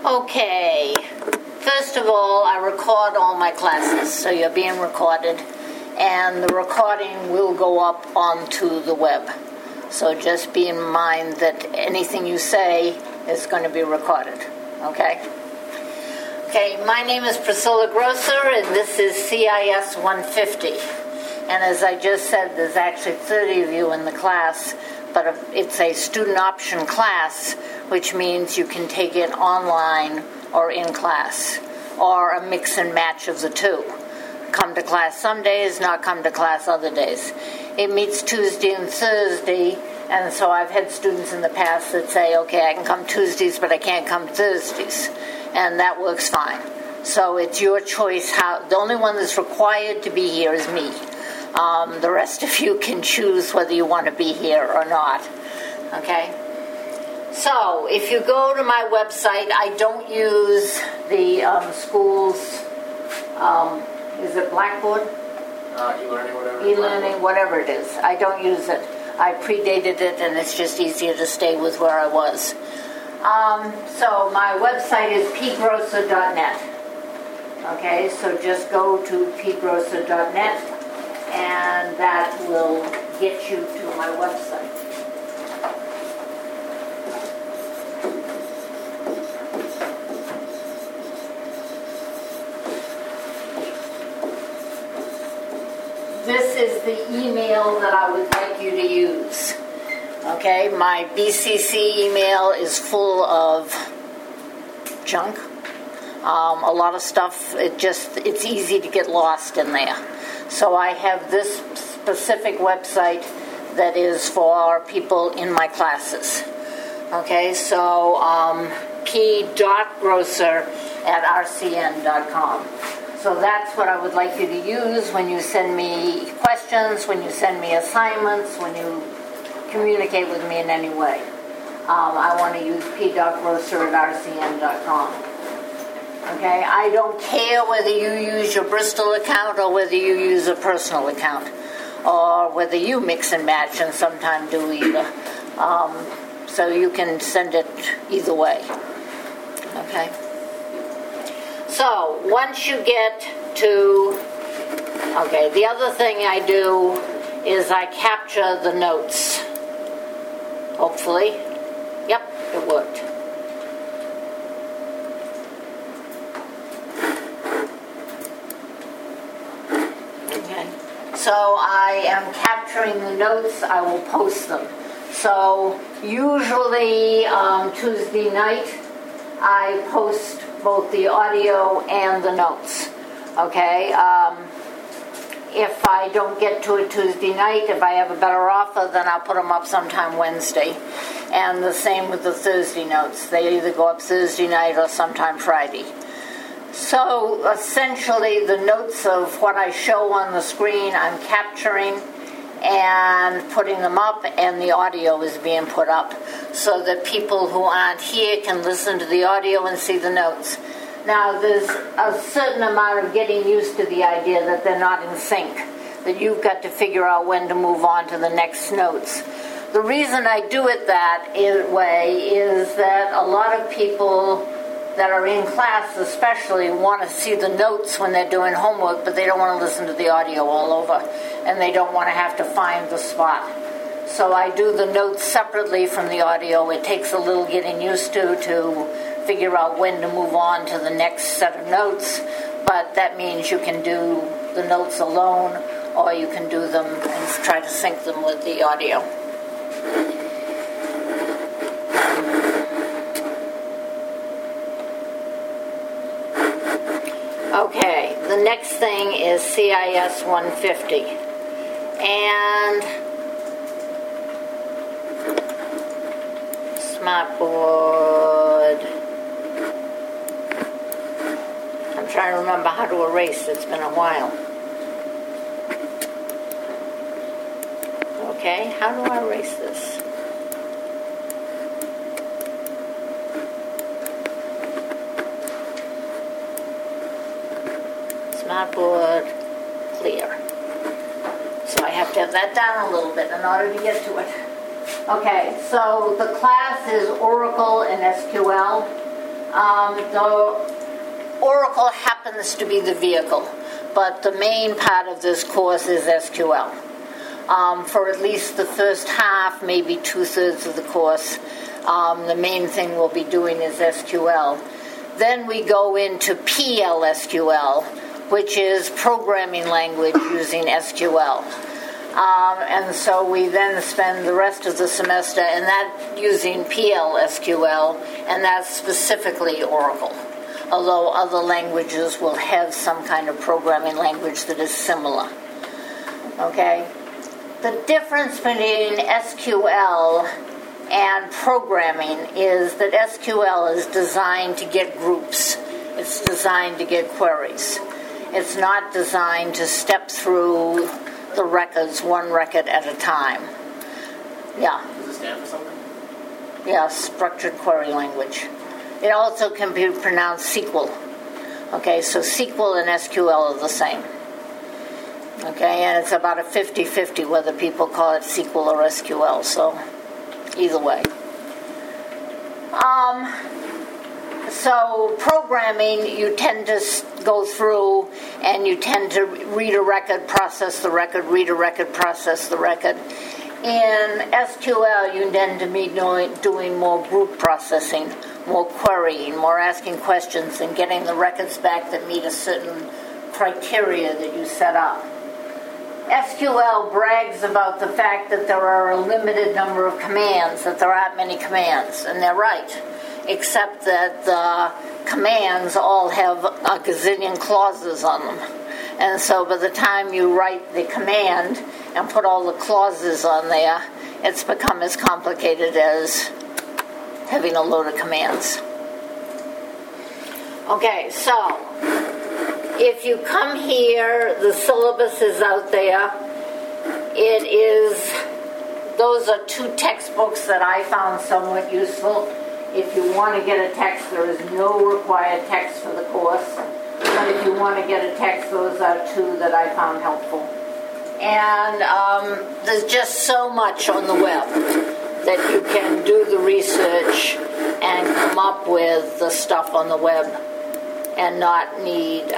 Okay, first of all, I record all my classes, so you're being recorded, and the recording will go up onto the web. So just be in mind that anything you say is going to be recorded, okay? Okay, my name is Priscilla Grosser, and this is CIS 150. And as I just said, there's actually 30 of you in the class, but it's a student option class, which means you can take it online or in class, or a mix and match of the two. Come to class some days, not come to class other days. It meets Tuesday and Thursday, and so I've had students in the past that say, okay, I can come Tuesdays, but I can't come Thursdays, and that works fine. So it's your choice. The only one that's required to be here is me. The rest of you can choose whether you want to be here or not. Okay? So, if you go to my website, I don't use the school's, is it Blackboard? E-learning, whatever. E-learning, whatever it is. I don't use it. I predated it, and it's just easier to stay with where I was. So, my website is pgrosser.net. Okay, so just go to pgrosser.net. And that will get you to my website. This is the email that I would like you to use. Okay, my BCC email is full of junk. A lot of stuff, it's easy to get lost in there. So I have this specific website that is for people in my classes. Okay, so p.grosser@rcn.com. So that's what I would like you to use when you send me questions, when you send me assignments, when you communicate with me in any way. I want to use p.grosser@rcn.com. Okay, I don't care whether you use your Bristol account or whether you use a personal account, or whether you mix and match and sometimes do either. So you can send it either way. Okay. So once you get to, okay, the other thing I do is I capture the notes. Hopefully. Yep, it worked. So I am capturing the notes. I will post them. So usually Tuesday night, I post both the audio and the notes. Okay. If I don't get to it Tuesday night, if I have a better offer, then I'll put them up sometime Wednesday. And the same with the Thursday notes. They either go up Thursday night or sometime Friday. So essentially the notes of what I show on the screen I'm capturing and putting them up, and the audio is being put up so that people who aren't here can listen to the audio and see the notes. Now there's a certain amount of getting used to the idea that they're not in sync, that you've got to figure out when to move on to the next notes. The reason I do it that way is that a lot of people that are in class especially want to see the notes when they're doing homework, but they don't want to listen to the audio all over, and they don't want to have to find the spot. So I do the notes separately from the audio. It takes a little getting used to figure out when to move on to the next set of notes, but that means you can do the notes alone, or you can do them and try to sync them with the audio. Okay, the next thing is CIS 150. And Smartboard. I'm trying to remember how to erase. It's been a while. Okay, how do I erase this? Smartboard, clear. So I have to have that down a little bit in order to get to it. Okay, so the class is Oracle and SQL. The Oracle happens to be the vehicle, but the main part of this course is SQL. For at least the first half, maybe 2/3 of the course, the main thing we'll be doing is SQL. Then we go into PLSQL, which is programming language using SQL. And so we then spend the rest of the semester in that using PLSQL, and that's specifically Oracle, although other languages will have some kind of programming language that is similar. Okay? The difference between SQL and programming is that SQL is designed to get groups. It's designed to get queries. It's not designed to step through the records one record at a time. Yeah. Does it stand for something? Yeah, structured query language. It also can be pronounced SQL. Okay, so SQL and SQL are the same. Okay, and it's about a 50-50 whether people call it SQL or SQL, so either way. So programming, you tend to go through and you tend to read a record, process the record, read a record, process the record. In SQL, you tend to be doing more group processing, more querying, more asking questions and getting the records back that meet a certain criteria that you set up. SQL brags about the fact that there are a limited number of commands, that there aren't many commands, and they're right, except that the commands all have a gazillion clauses on them. And so by the time you write the command and put all the clauses on there, it's become as complicated as having a load of commands. Okay, so if you come here, the syllabus is out there. Those are 2 textbooks that I found somewhat useful. If you want to get a text, there is no required text for the course. But if you want to get a text, those are 2 that I found helpful. And there's just so much on the web that you can do the research and come up with the stuff on the web and not need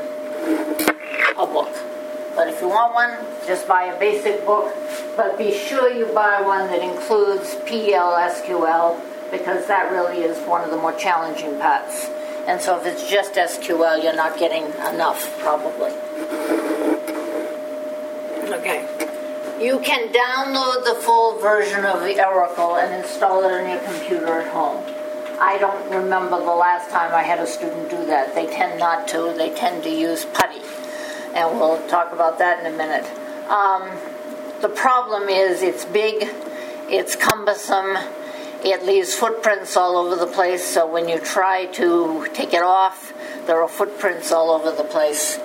a book. But if you want one, just buy a basic book. But be sure you buy one that includes PLSQL, because that really is one of the more challenging parts. And so if it's just SQL, you're not getting enough, probably. Okay. You can download the full version of the Oracle and install it on your computer at home. I don't remember the last time I had a student do that. They tend not to. They tend to use PuTTY. And we'll talk about that in a minute. The problem is it's big, it's cumbersome, it leaves footprints all over the place, so when you try to take it off, there are footprints all over the place.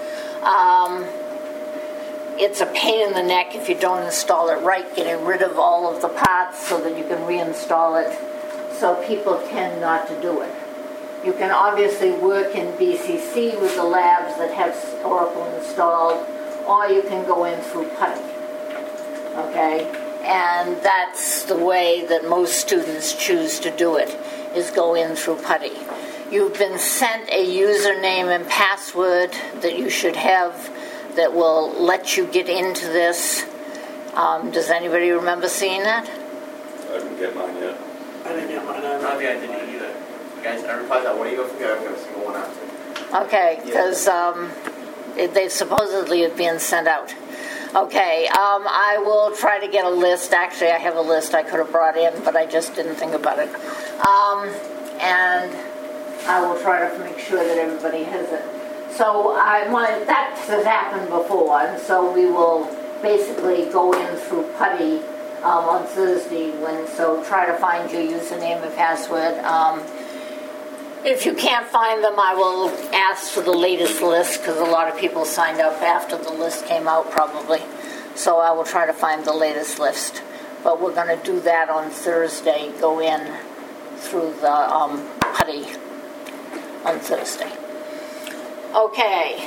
It's a pain in the neck if you don't install it right, getting rid of all of the parts so that you can reinstall it. So people tend not to do it. You can obviously work in BCC with the labs that have Oracle installed, or you can go in through PuTTY. Okay? And that's the way that most students choose to do it, is go in through PuTTY. You've been sent a username and password that you should have that will let you get into this. Does anybody remember seeing that? I didn't get mine yet. I didn't get mine. I don't think I did either. Guys, I replied that. What do you go for? I've got a single one after. Okay, because they supposedly have been sent out. Okay, I will try to get a list. Actually, I have a list I could have brought in, but I just didn't think about it. And I will try to make sure that everybody has it. So that has happened before, and so we will basically go in through PuTTY on Thursday. So try to find your username and password. If you can't find them, I will ask for the latest list, because a lot of people signed up after the list came out, probably. So I will try to find the latest list. But we're going to do that on Thursday, go in through the PuTTY on Thursday. Okay.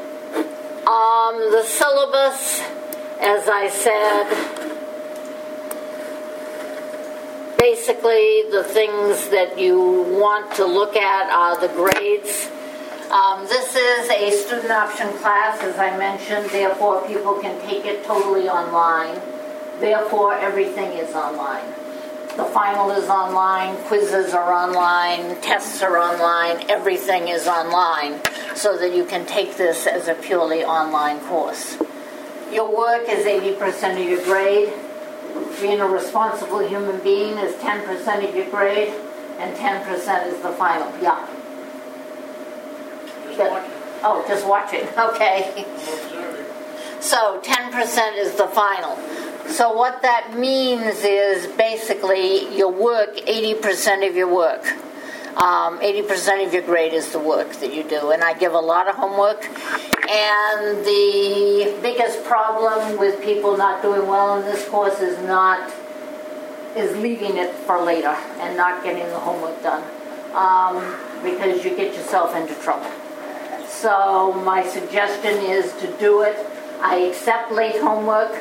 The syllabus, as I said, basically the things that you want to look at are the grades. This is a student option class, as I mentioned, therefore people can take it totally online. Therefore, everything is online. The final is online, quizzes are online, tests are online, everything is online, so that you can take this as a purely online course. Your work is 80% of your grade. Being a responsible human being is 10% of your grade, and 10% is the final. Yeah. Oh, just watching. Okay. So 10% is the final. So what that means is basically your work, 80% of your work. 80% of your grade is the work that you do. And I give a lot of homework. And the biggest problem with people not doing well in this course is leaving it for later and not getting the homework done. Because you get yourself into trouble. So my suggestion is to do it. I accept late homework.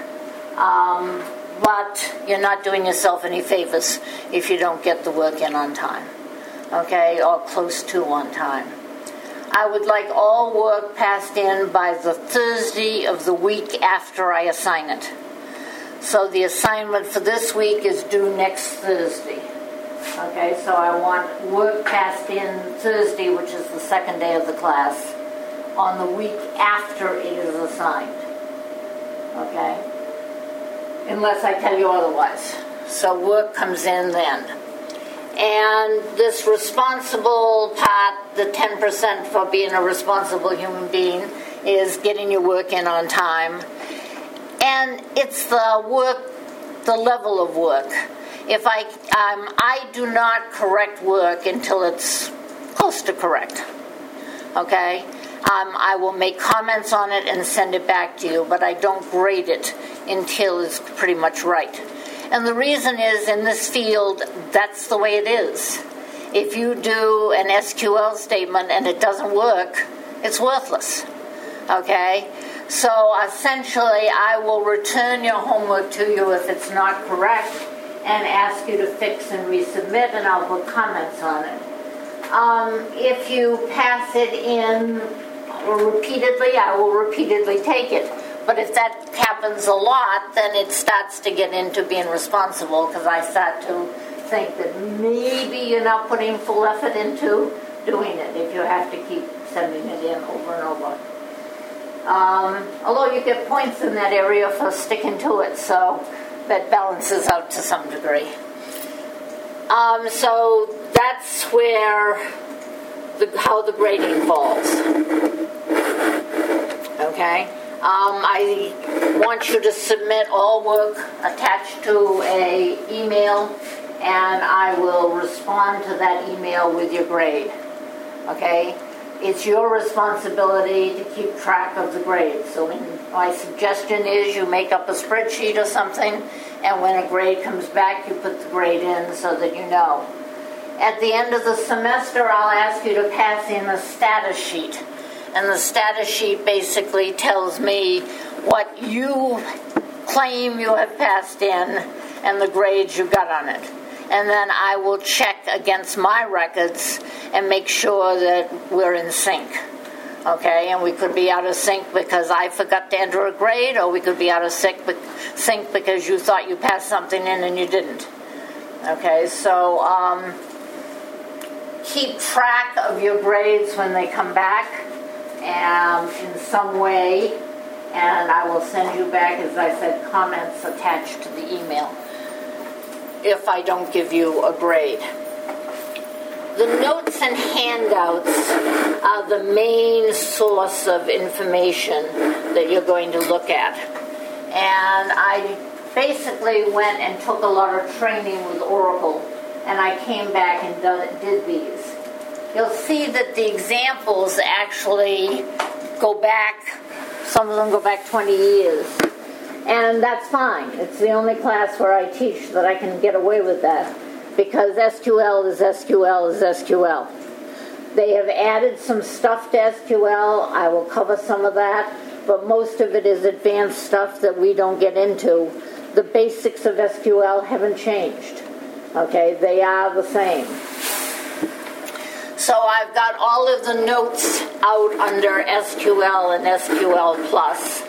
But you're not doing yourself any favors if you don't get the work in on time, okay, or close to on time. I would like all work passed in by the Thursday of the week after I assign it. So the assignment for this week is due next Thursday. Okay, so I want work passed in Thursday, which is the second day of the class, on the week after it is assigned. Okay? Unless I tell you otherwise. So work comes in then. And this responsible part, the 10% for being a responsible human being, is getting your work in on time. And it's the work, the level of work. If I do not correct work until it's close to correct. Okay? I will make comments on it and send it back to you, but I don't grade it until it's pretty much right. And the reason is, in this field, that's the way it is. If you do an SQL statement and it doesn't work, it's worthless. Okay? So essentially, I will return your homework to you if it's not correct and ask you to fix and resubmit, and I'll put comments on it. If you pass it in repeatedly, I will repeatedly take it. But if that happens a lot, then it starts to get into being responsible, because I start to think that maybe you're not putting full effort into doing it if you have to keep sending it in over and over. Although you get points in that area for sticking to it, so that balances out to some degree. So that's where how the grading falls. Okay? I want you to submit all work attached to an email, and I will respond to that email with your grade. Okay? It's your responsibility to keep track of the grade. So my suggestion is you make up a spreadsheet or something, and when a grade comes back, you put the grade in so that you know. At the end of the semester, I'll ask you to pass in a status sheet. And the status sheet basically tells me what you claim you have passed in and the grades you got on it. And then I will check against my records and make sure that we're in sync. Okay, and we could be out of sync because I forgot to enter a grade, or we could be out of sync because you thought you passed something in and you didn't. Okay, so keep track of your grades when they come back in some way, and I will send you back, as I said, comments attached to the email if I don't give you a grade. The notes and handouts are the main source of information that you're going to look at. And I basically went and took a lot of training with Oracle, and I came back and did these. You'll see that the examples actually go back, some of them go back 20 years. And that's fine. It's the only class where I teach that I can get away with that, because SQL is SQL is SQL. They have added some stuff to SQL. I will cover some of that, but most of it is advanced stuff that we don't get into. The basics of SQL haven't changed. Okay, they are the same. So I've got all of the notes out under SQL and SQL Plus.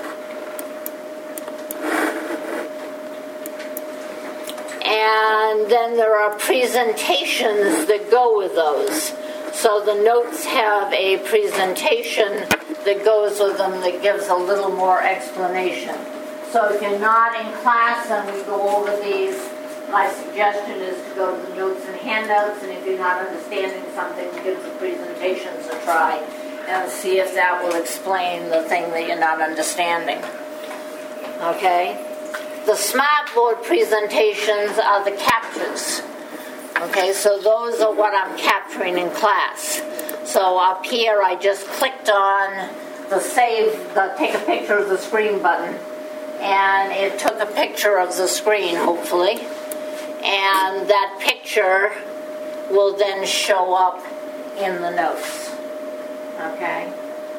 And then there are presentations that go with those. So the notes have a presentation that goes with them that gives a little more explanation. So if you're not in class and we go over these, my suggestion is to go to the notes and handouts, and if you're not understanding something, give the presentations a try and see if that will explain the thing that you're not understanding. Okay? The Smartboard presentations are the captures. Okay, so those are what I'm capturing in class. So up here I just clicked on the save, the take a picture of the screen button, and it took a picture of the screen, hopefully. And that picture will then show up in the notes. Okay?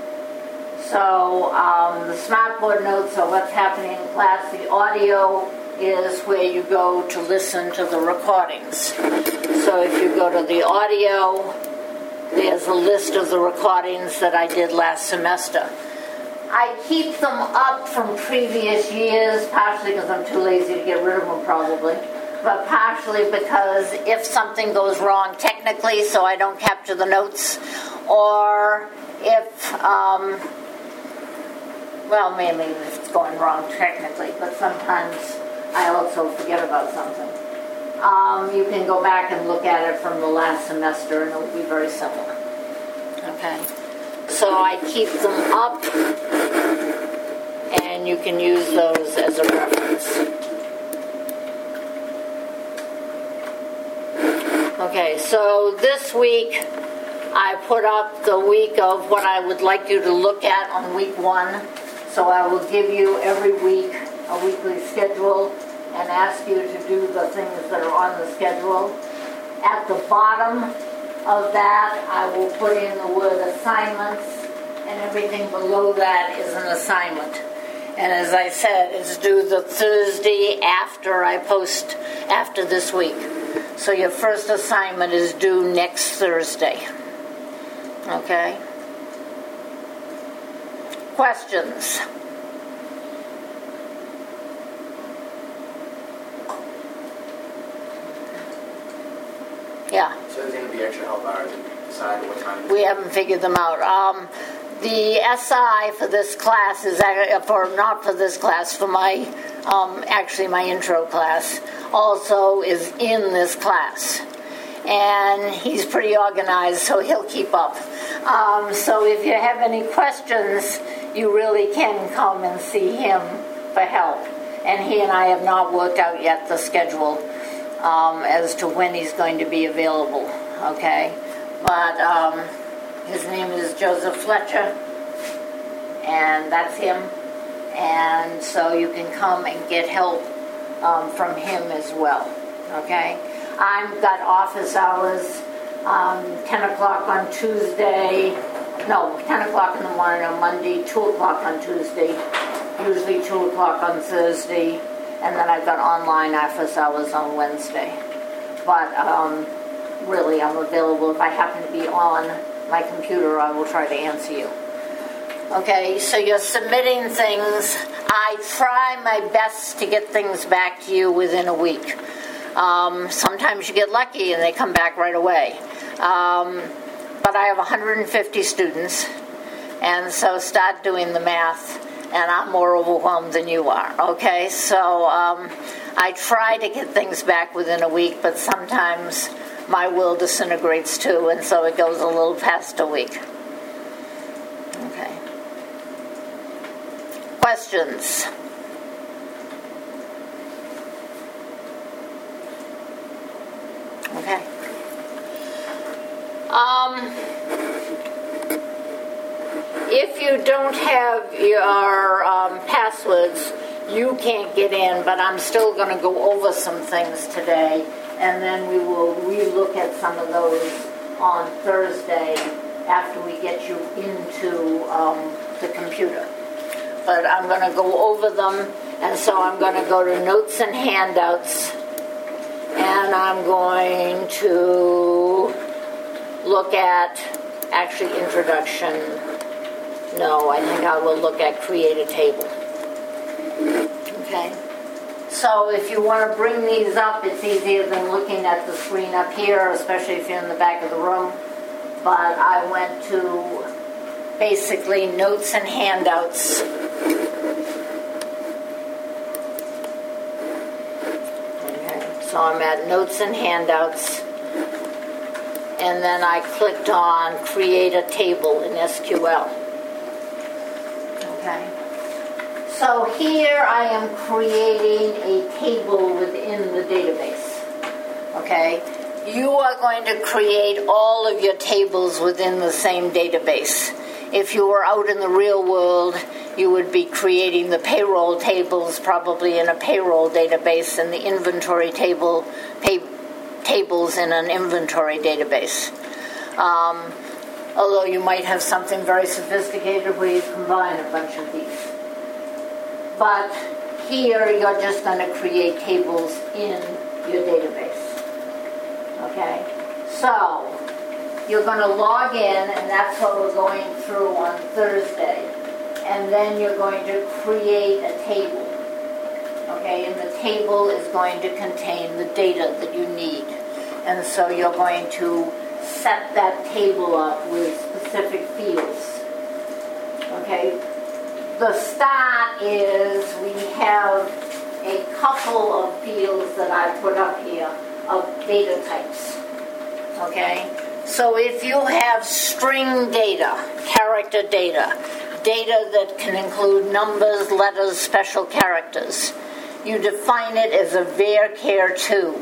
So the Smartboard notes are what's happening in class. The audio is where you go to listen to the recordings. So if you go to the audio, there's a list of the recordings that I did last semester. I keep them up from previous years, partially because I'm too lazy to get rid of them probably, but partially because if something goes wrong technically, so I don't capture the notes, or if, well, maybe if it's going wrong technically, but sometimes I also forget about something. You can go back and look at it from the last semester, and it will be very similar. Okay. So I keep them up, and you can use those as a reference. Okay, so this week I put up the week of what I would like you to look at on week 1. So I will give you every week a weekly schedule and ask you to do the things that are on the schedule. At the bottom of that, I will put in the word assignments, and everything below that is an assignment. And as I said, it's due the Thursday after I post after this week. So your first assignment is due next Thursday. Okay? Questions? Yeah. So there's going to be extra help hours and decide what time. We haven't figured them out. The SI for this class is not for this class, for my actually my intro class also is in this class, and he's pretty organized, so he'll keep up. So if you have any questions, you really can come and see him for help. And he and I have not worked out yet the schedule as to when he's going to be available. Okay, but his name is Joseph Fletcher, and that's him. And so you can come and get help from him as well. Okay, I've got office hours. 10 o'clock on Tuesday, 10 o'clock in the morning on Monday, 2 o'clock on Tuesday, usually 2 o'clock on Thursday, and then I've got online office hours on Wednesday. But really, I'm available. If I happen to be on my computer, I will try to answer you. Okay, so you're submitting things. I try my best to get things back to you within a week. Sometimes you get lucky and they come back right away. But I have 150 students, and so start doing the math, and I'm more overwhelmed than you are, okay? So I try to get things back within a week, but sometimes my will disintegrates too, and so it goes a little past a week. Okay. Questions? Okay. If you don't have your passwords, you can't get in, but I'm still going to go over some things today, and then we will relook at some of those on Thursday after we get you into the computer. But I'm going to go over them, and so I'm going to go to Notes and Handouts, And I'm going to look at, actually introduction, no, I think I will look at create a table. Okay. So if you want to bring these up, it's easier than looking at the screen up here, especially if you're in the back of the room. But I went to basically notes and handouts. Okay. So I'm at notes and handouts. And then I clicked on create a table in SQL. Okay. So here I am creating a table within the database. Okay. You are going to create all of your tables within the same database. If you were out in the real world, you would be creating the payroll tables probably in a payroll database and the inventory tables in an inventory database. Although you might have something very sophisticated where you combine a bunch of these. But here you're just going to create tables in your database. Okay? So you're going to log in, and that's what we're going through on Thursday. And then you're going to create a table. Okay? And the table is going to contain the data that you need. And so you're going to set that table up with specific fields. Okay? The start is we have a couple of fields that I put up here of data types. Okay? So if you have string data, character data, data that can include numbers, letters, special characters, you define it as a varchar2.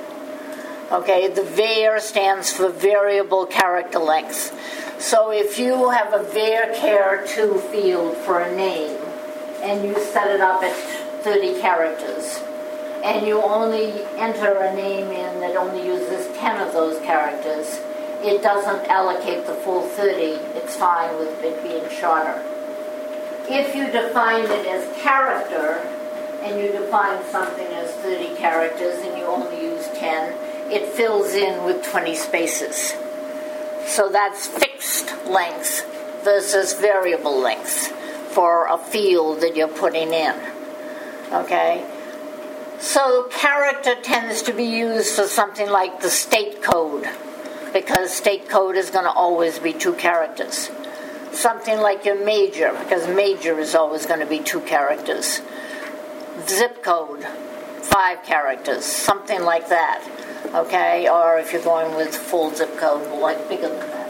Okay, the var stands for variable character length. So if you have a varchar2 field for a name, and you set it up at 30 characters, and you only enter a name in that only uses 10 of those characters, it doesn't allocate the full 30. It's fine with it being shorter. If you define it as character, and you define something as 30 characters, and you only use 10, it fills in with 20 spaces. So that's fixed length versus variable length for a field that you're putting in. Okay? So character tends to be used for something like the state code, because state code is going to always be 2 characters. Something like your major, because major is always going to be 2 characters. Zip code, 5 characters, something like that. Okay, or if you're going with full zip code, like bigger than that.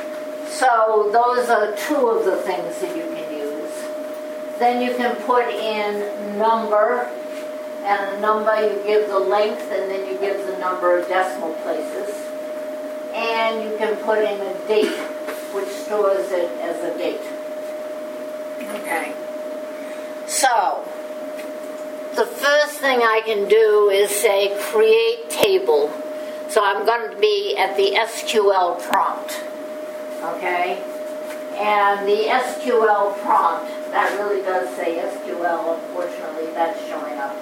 So those are 2 of the things that you can use. Then you can put in number, and the number you give the length, and then you give the number of decimal places. And you can put in a date, which stores it as a date. Okay. So the first thing I can do is say create table. So I'm going to be at the SQL prompt. Okay? And the SQL prompt, that really does say SQL, unfortunately that's showing up.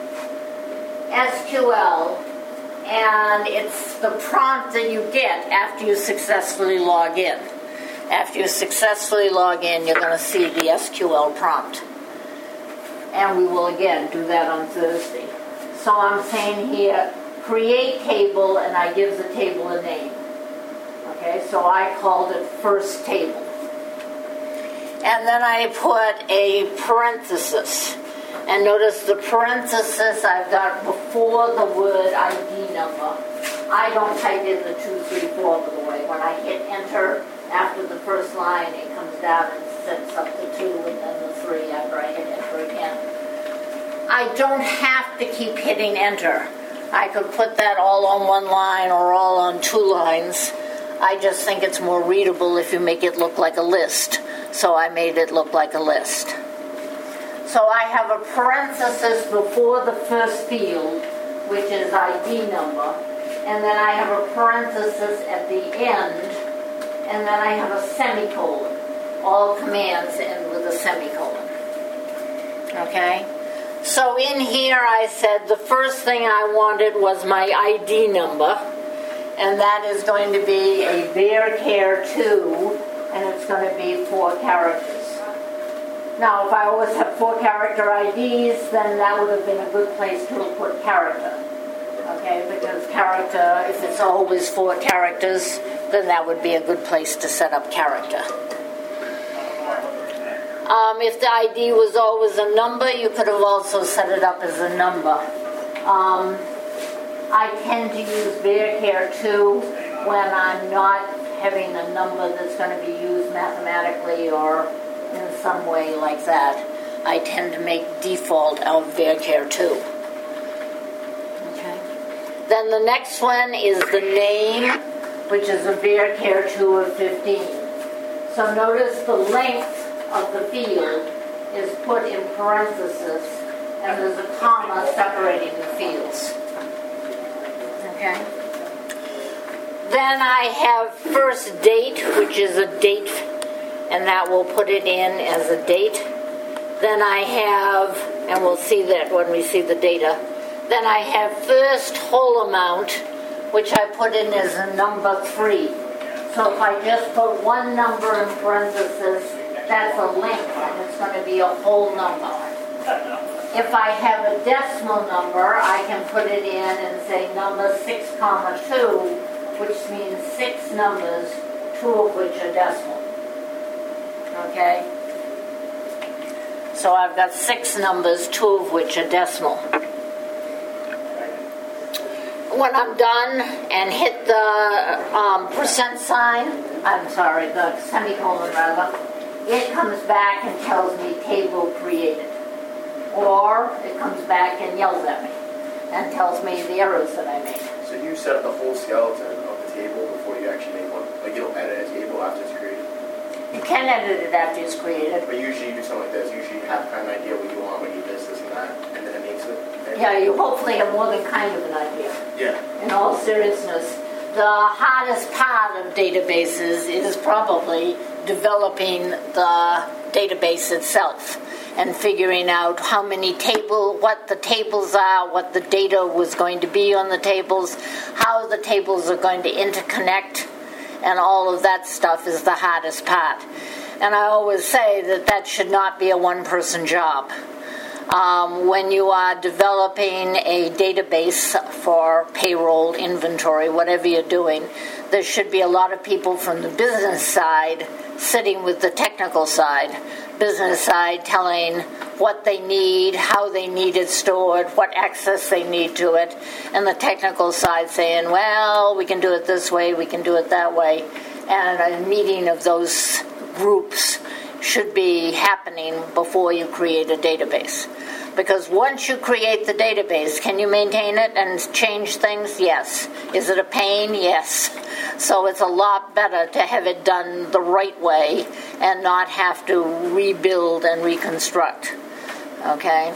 SQL, and it's the prompt that you get after you successfully log in. After you successfully log in, you're going to see the SQL prompt. And we will again do that on Thursday. So I'm saying here, create table, and I give the table a name. Okay, so I called it first table. And then I put a parenthesis. And notice the parenthesis I've got before the word ID number. I don't type in the 2, 3, 4, by the way. When I hit enter after the first line, it comes down and sets up the 2 and then the 3 after I hit enter again. I don't have to keep hitting enter. I could put that all on 1 line or all on 2 lines. I just think it's more readable if you make it look like a list. So I made it look like a list. So I have a parenthesis before the first field, which is ID number, and then I have a parenthesis at the end, and then I have a semicolon. All commands end with a semicolon. Okay? So in here I said the first thing I wanted was my ID number, and that is going to be a VeerCare 2, and it's going to be 4 characters. Now, if I always have 4 character IDs, then that would have been a good place to have put character. Okay, because character, if it's always 4 characters, then that would be a good place to set up character. If the ID was always a number, you could have also set it up as a number. I tend to use VeerCare 2 when I'm not having a number that's going to be used mathematically or in some way like that. I tend to make default of VeerCare 2. Okay. Then the next one is the name, which is a VeerCare 2 of 15. So notice the length of the field is put in parentheses, and there's a comma separating the fields. Okay. Then I have first date, which is a date, and that will put it in as a date. Then I have, and we'll see that when we see the data, then I have first whole amount, which I put in as a number 3. So if I just put one number in parentheses, that's a length, and it's going to be a whole number. If I have a decimal number, I can put it in and say number 6, 2, which means 6 numbers, 2 of which are decimal. Okay? So I've got 6 numbers, 2 of which are decimal. When I'm done and hit the percent sign, the semicolon rather, it comes back and tells me table created. Or it comes back and yells at me and tells me the errors that I made. So you set up the whole skeleton of the table before you actually make one? Like you'll edit a table after it's created? You can edit it after it's created. But usually you do something like this. Usually you have kind of an idea what you want, what you this, and that, and then it makes it. Yeah, you hopefully have more than kind of an idea. Yeah. In all seriousness, the hardest part of databases is probably developing the database itself and figuring out what the tables are, what the data was going to be on the tables, how the tables are going to interconnect, and all of that stuff is the hardest part. And I always say that should not be a one-person job. When you are developing a database for payroll, inventory, whatever you're doing, there should be a lot of people from the business side sitting with the technical side. Business side telling what they need, how they need it stored, what access they need to it, and the technical side saying, well, we can do it this way, we can do it that way. And a meeting of those groups should be happening before you create a database. Because once you create the database, can you maintain it and change things? Yes. Is it a pain? Yes. So it's a lot better to have it done the right way and not have to rebuild and reconstruct. Okay?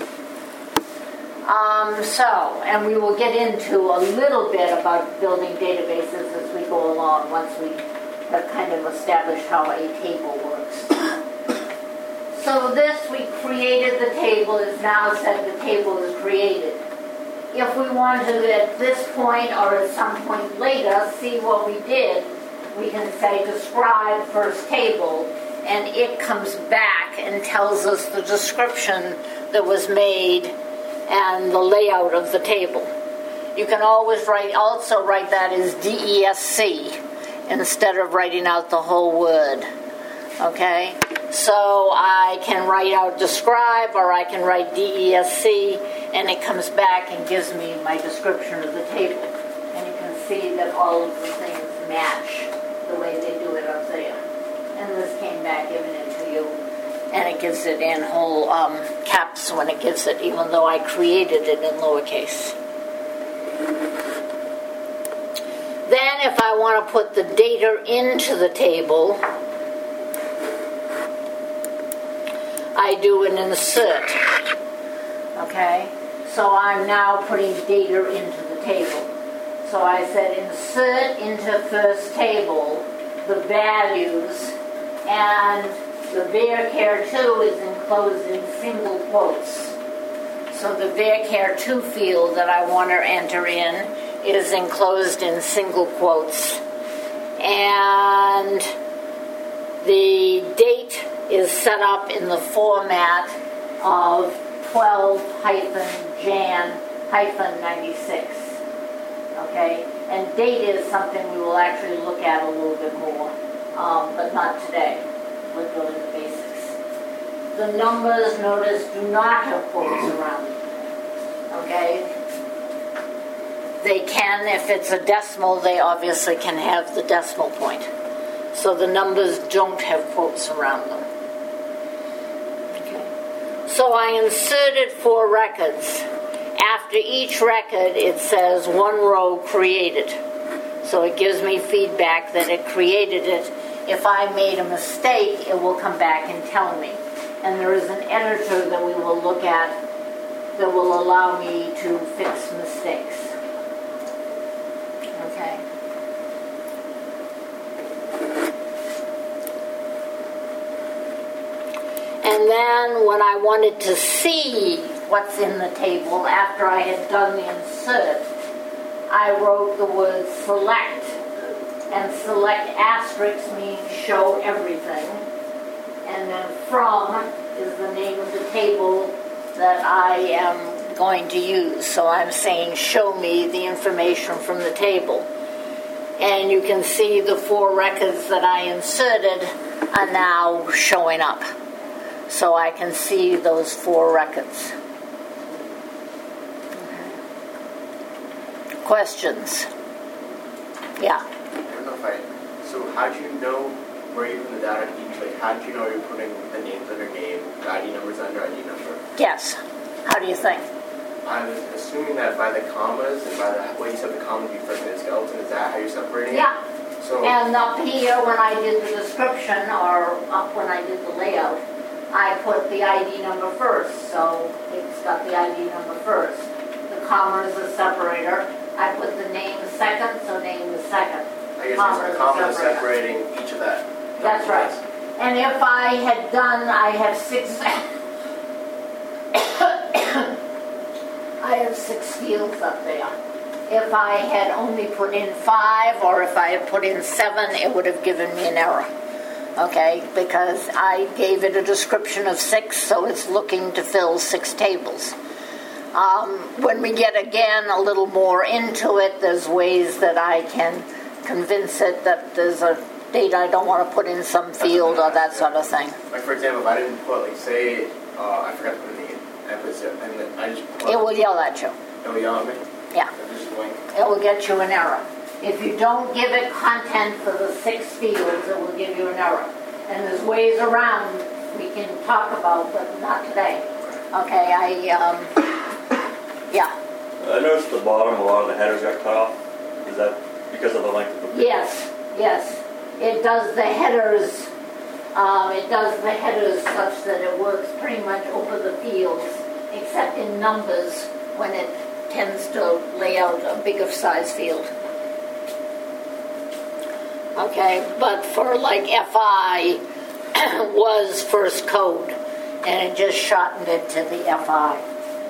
And we will get into a little bit about building databases as we go along once we have kind of established how a table works. So this, we created the table, is now said the table is created. If we want to, at this point or at some point later, see what we did, we can say describe first table, and it comes back and tells us the description that was made and the layout of the table. You can always also write that as DESC instead of writing out the whole word. Okay? So I can write out describe, or I can write DESC, and it comes back and gives me my description of the table. And you can see that all of the things match the way they do it up there. And this came back given it to you, and it gives it in whole caps when it gives it, even though I created it in lowercase. Then if I want to put the data into the table, I do an insert. Okay? So I'm now putting data into the table. So I said insert into first table the values, and the VeerCare 2 is enclosed in single quotes. So the VarCare 2 field that I want to enter in is enclosed in single quotes. And the date is set up in the format of 12-Jan-96. Okay? And date is something we will actually look at a little bit more, but not today. We're doing the basics. The numbers, notice, do not have quotes around them. Okay? They can, if it's a decimal, they obviously can have the decimal point. So the numbers don't have quotes around them. Okay. So I inserted 4 records. After each record, it says 1 row created. So it gives me feedback that it created it. If I made a mistake, it will come back and tell me. And there is an editor that we will look at that will allow me to fix mistakes. Okay. And then when I wanted to see what's in the table after I had done the insert, I wrote the word select. And select asterisk means show everything. And then from is the name of the table that I am going to use. So I'm saying show me the information from the table. And you can see the 4 records that I inserted are now showing up. So I can see those 4 records. Okay. Questions? Yeah. I don't know if so how do you know where you're putting the data each? Like, how do you know you're putting the names under name, the ID numbers under ID number? Yes. How do you think? I was assuming that by the commas and by the way you said the commas before the skeleton, is that how you're separating it? Yeah. So, and up here, when I did the description, or up when I did the layout, I put the ID number first. So it's got the ID number first. The comma is a separator. I put the name second, so name is second. I guess the comma is separating each of that. That's right. And if I had done, I have 6 I have 6 fields up there. If I had only put in 5 or if I had put in 7, it would have given me an error. Okay, because I gave it a description of 6, so it's looking to fill 6 tables. When we get again a little more into it, there's ways that I can convince it that there's a date I don't want to put in some field or that sort of thing. Like, for example, if I didn't put, like, say, I forgot to put in the episode, and then I just put... It will yell at you. It will yell at me? Yeah. Just blink. It will get you an error. If you don't give it content for the 6 fields, it will give you an error. And there's ways around we can talk about, but not today. Okay, yeah. I noticed at the bottom a lot of the headers got cut off. Is that because of the length of the page? Yes. It does the headers. It does the headers such that it works pretty much over the fields, except in numbers when it tends to lay out a bigger size field. Okay, but for like FI was first code, and it just shortened it to the FI.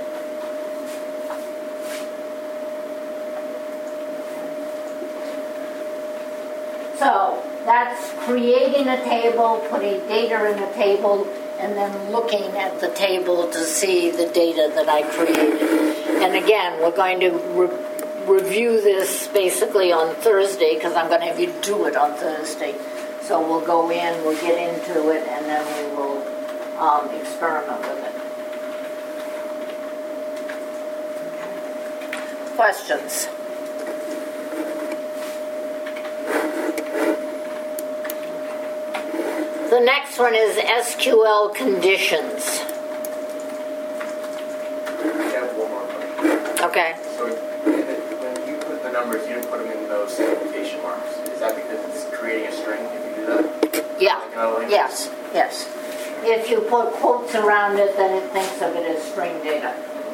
So that's creating a table, putting data in a table, and then looking at the table to see the data that I created. And again, we're going to review this basically on Thursday, because I'm going to have you do it on Thursday. So we'll go in, we'll get into it, and then we will experiment with it. Questions? The next one is SQL conditions. I have one more question. Okay. So when you put the numbers, you didn't put them in those quotation marks. Is that because it's creating a string if you do that? Yeah. Like another language? Yes. If you put quotes around it, then it thinks of it as string data.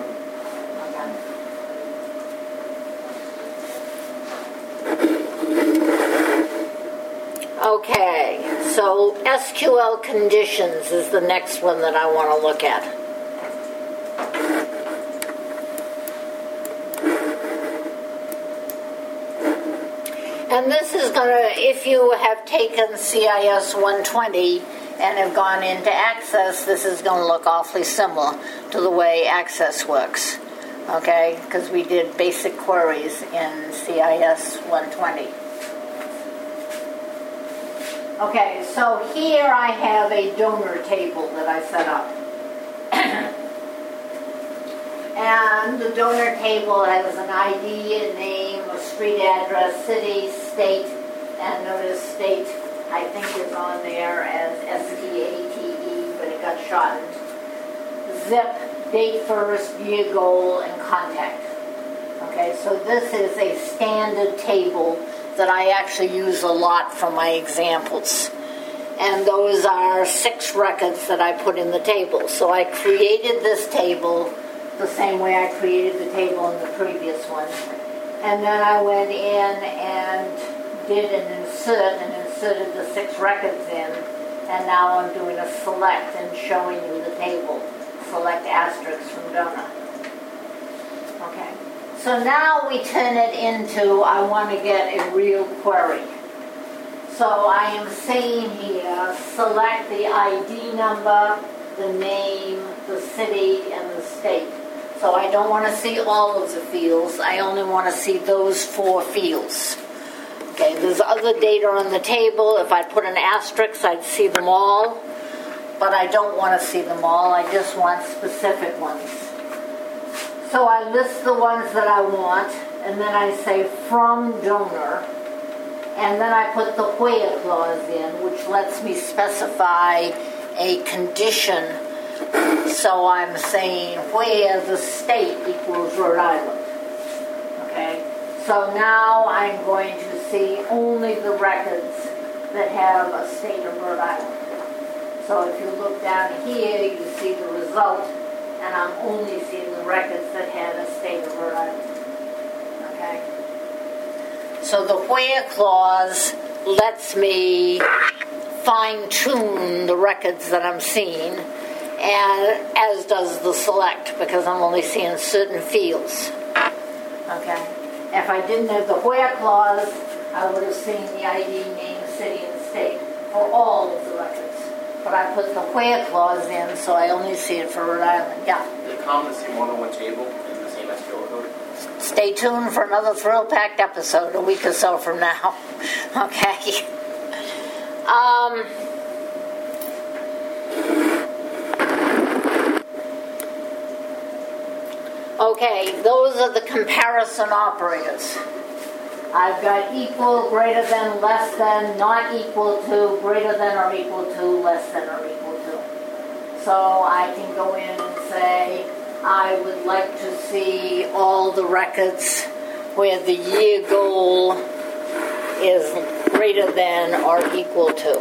Okay, so SQL conditions is the next one that I want to look at. And this is going to, if you have taken CIS 120 and have gone into Access, this is going to look awfully similar to the way Access works. Okay? Because we did basic queries in CIS 120. Okay, so here I have a donor table that I set up. And the donor table has an ID, a name, a street address, city, state, and notice state, I think, is on there as STATE, but it got shortened. Zip, date first, year goal, and contact. Okay, so this is a standard table that I actually use a lot for my examples. And those are 6 records that I put in the table. So I created this table the same way I created the table in the previous one. And then I went in and did an insert and inserted the 6 records in. And now I'm doing a select and showing you the table. Select asterisk from donor. Okay. So now we turn it into, I want to get a real query. So I am saying here, select the ID number, the name, the city, and the state. So I don't want to see all of the fields. I only want to see those 4 fields. Okay, there's other data on the table. If I put an asterisk, I'd see them all. But I don't want to see them all. I just want specific ones. So I list the ones that I want, and then I say from donor. And then I put the where clause in, which lets me specify a condition. So I'm saying where the state equals Rhode Island. Okay? So now I'm going to see only the records that have a state of Rhode Island. So if you look down here, you see the result, and I'm only seeing the records that had a state of Rhode Island. Okay? So the where clause lets me fine-tune the records that I'm seeing, and as does the select, because I'm only seeing certain fields. Okay. If I didn't have the where clause, I would have seen the ID, name, city, and state for all of the records. But I put the where clause in, so I only see it for Rhode Island. Yeah. Is it common to see more than one table in the same SQL code? Stay tuned for another thrill-packed episode a week or so from now. Okay. Okay, those are the comparison operators. I've got equal, greater than, less than, not equal to, greater than or equal to, less than or equal to. So I can go in and say, I would like to see all the records where the year goal is greater than or equal to.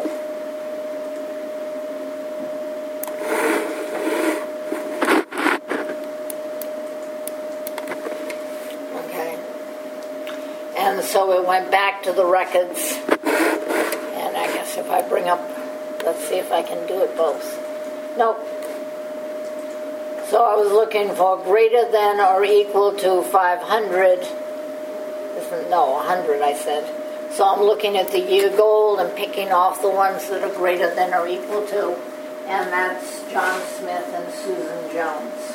Okay. And so it went back to the records. And I guess if I bring up, let's see if I can do it both. Nope. So I was looking for greater than or equal to 500. No, 100 I said. So I'm looking at the year goal and picking off the ones that are greater than or equal to. And that's John Smith and Susan Jones.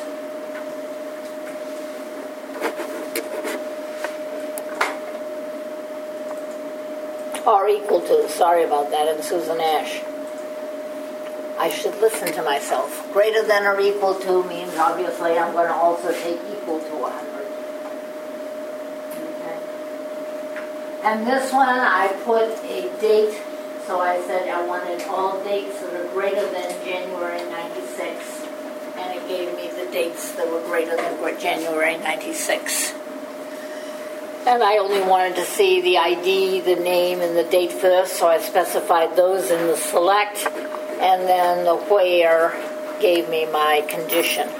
Or equal to, sorry about that, and Susan Ash. I should listen to myself. Greater than or equal to means obviously I'm going to also take equal to 100. Okay. And this one I put a date, so I said I wanted all dates that are greater than January 96, and it gave me the dates that were greater than January 96. And I only wanted to see the ID, the name, and the date first, so I specified those in the select. And then the where gave me my condition.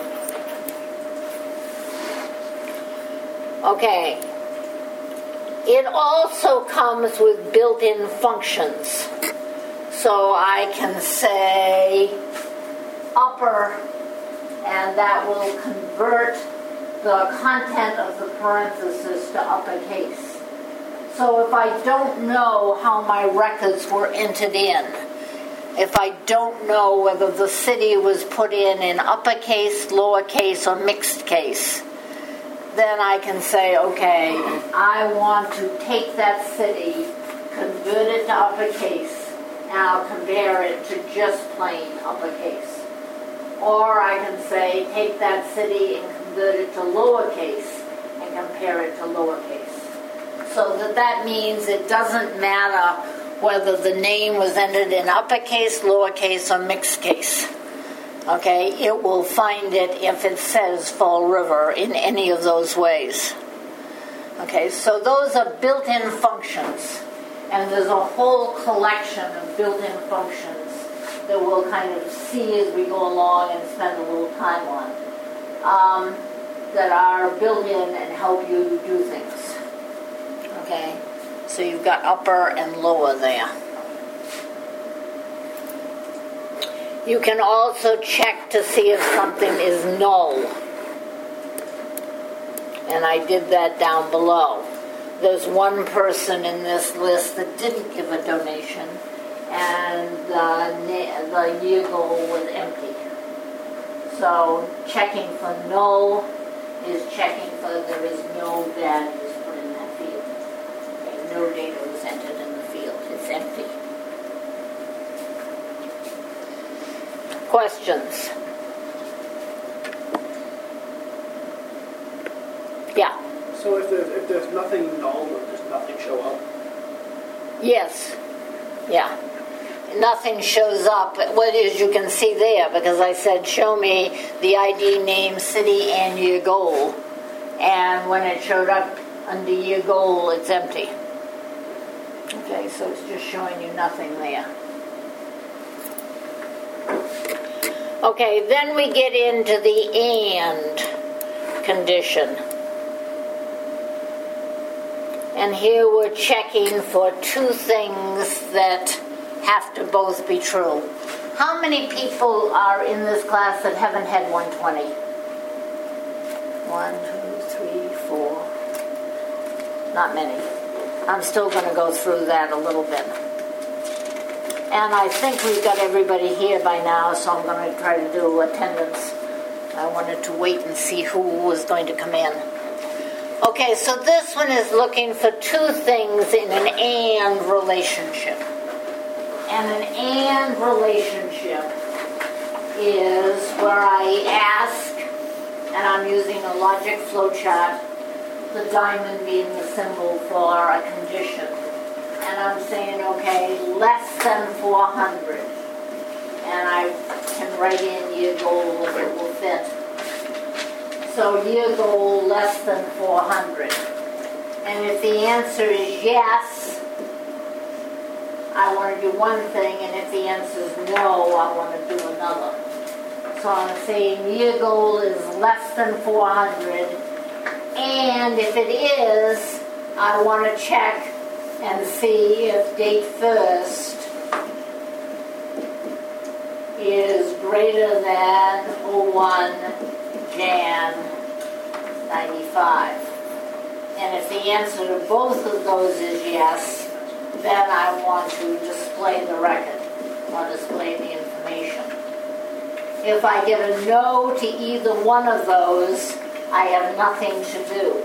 Okay. It also comes with built-in functions. So I can say upper, and that will convert the content of the parenthesis to uppercase. So if I don't know how my records were entered in, if I don't know whether the city was put in uppercase, lowercase, or mixed case, then I can say, okay, I want to take that city, convert it to uppercase, and I'll compare it to just plain uppercase. Or I can say, take that city and convert it to lowercase and compare it to lowercase. So that means it doesn't matter whether the name was entered in uppercase, lowercase, or mixed case. Okay, it will find it if it says Fall River in any of those ways. Okay, so those are built-in functions, and there's a whole collection of built-in functions that we'll kind of see as we go along and spend a little time on, that are built in and help you do things. Okay, so you've got upper and lower there. You can also check to see if something is null. And I did that down below. There's one person in this list that didn't give a donation, and the year goal was empty. So checking for null is checking for there is no values put in that field. Okay, no data was entered in the field. It's empty. Questions? Yeah. So if there's nothing null, does nothing show up? Yes. Yeah. Nothing shows up. What is you can see there, because I said show me the ID, name, city, and year goal. And when it showed up under year goal, it's empty. Okay, so it's just showing you nothing there. Okay, then we get into the and condition. And here we're checking for two things that have to both be true. How many people are in this class that haven't had 120? 1, 2, 3, 4. Not many. I'm still going to go through that a little bit. And I think we've got everybody here by now, so I'm going to try to do attendance. I wanted to wait and see who was going to come in. Okay, so this one is looking for two things in an and relationship. And an and relationship is where I ask, and I'm using a logic flowchart, the diamond being the symbol for a condition. And I'm saying, okay, less than 400. And I can write in year goal if it will fit. So year goal less than 400. And if the answer is yes, I want to do one thing, and if the answer is no, I want to do another. So I'm saying year goal is less than 400, and if it is, I want to check and see if date first is greater than 01 Jan 95. And if the answer to both of those is yes, then I want to display the record or display the information. If I get a no to either one of those, I have nothing to do.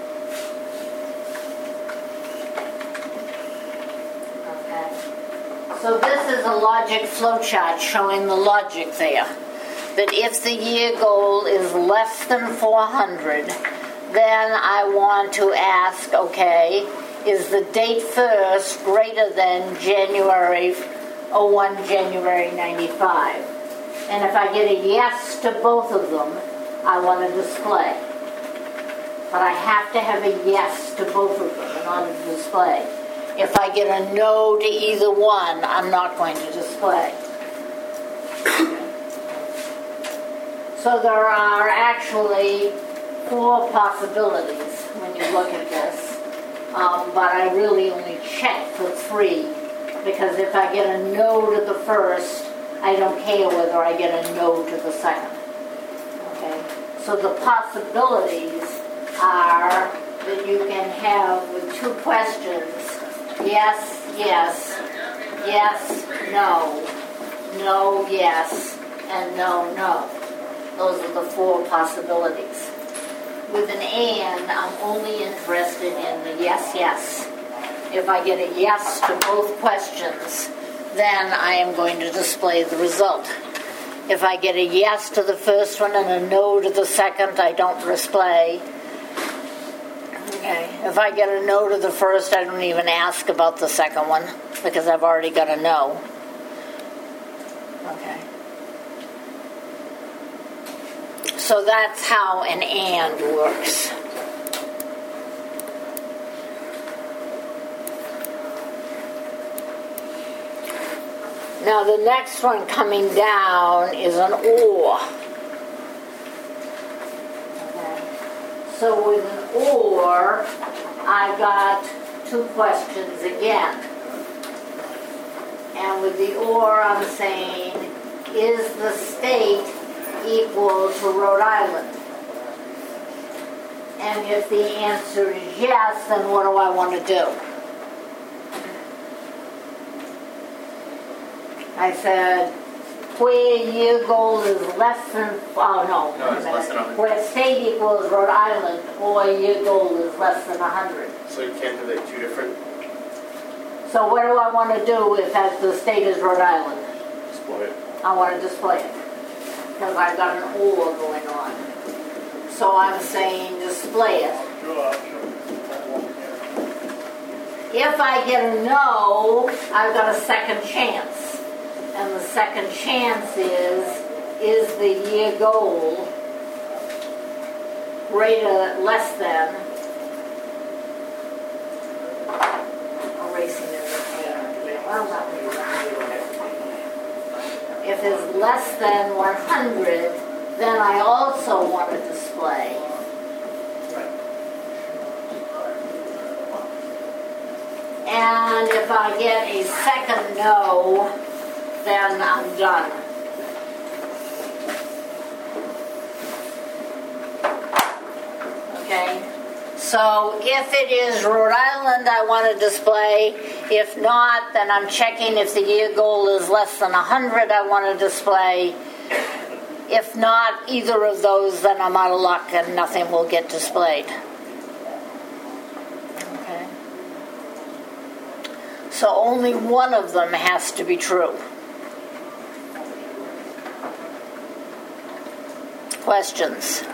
Okay. So this is a logic flowchart showing the logic there. That if the year goal is less than 400, then I want to ask, okay, is the date first greater than January 01 January 95? And if I get a yes to both of them, I want to display. But I have to have a yes to both of them in order to display. If I get a no to either one, I'm not going to display. So there are actually 4 possibilities when you look at this. But I really only check for 3, because if I get a no to the first, I don't care whether I get a no to the second. Okay? So the possibilities are that you can have with two questions: yes, yes, yes, no, no, yes, and no, no. Those are the four possibilities. With an and, I'm only interested in the yes, yes. If I get a yes to both questions, then I am going to display the result. If I get a yes to the first one and a no to the second, I don't display. Okay. If I get a no to the first, I don't even ask about the second one because I've already got a no. Okay. So that's how an and works. Now the next one coming down is an or. Okay. So with an or, I got two questions again. And with the or, I'm saying, is the state equal to Rhode Island? And if the answer is yes, then what do I want to do? I said, where year goal is less than, No, it's less than 100. where state equals Rhode Island, or year goal is less than 100. So you can't do like two different. So what do I want to do if the state is Rhode Island? Display it. I want to display it. Because I've got an or going on. So I'm saying display it. If I get a no, I've got a second chance. And the second chance is the year goal less than, erasing it. If it's less than 100, then I also want to display. And if I get a second no, then I'm done. Okay? So if it is Rhode Island, I want to display. If not, then I'm checking if the year goal is less than 100, I want to display. If not either of those, then I'm out of luck and nothing will get displayed. Okay? So only one of them has to be true. Questions?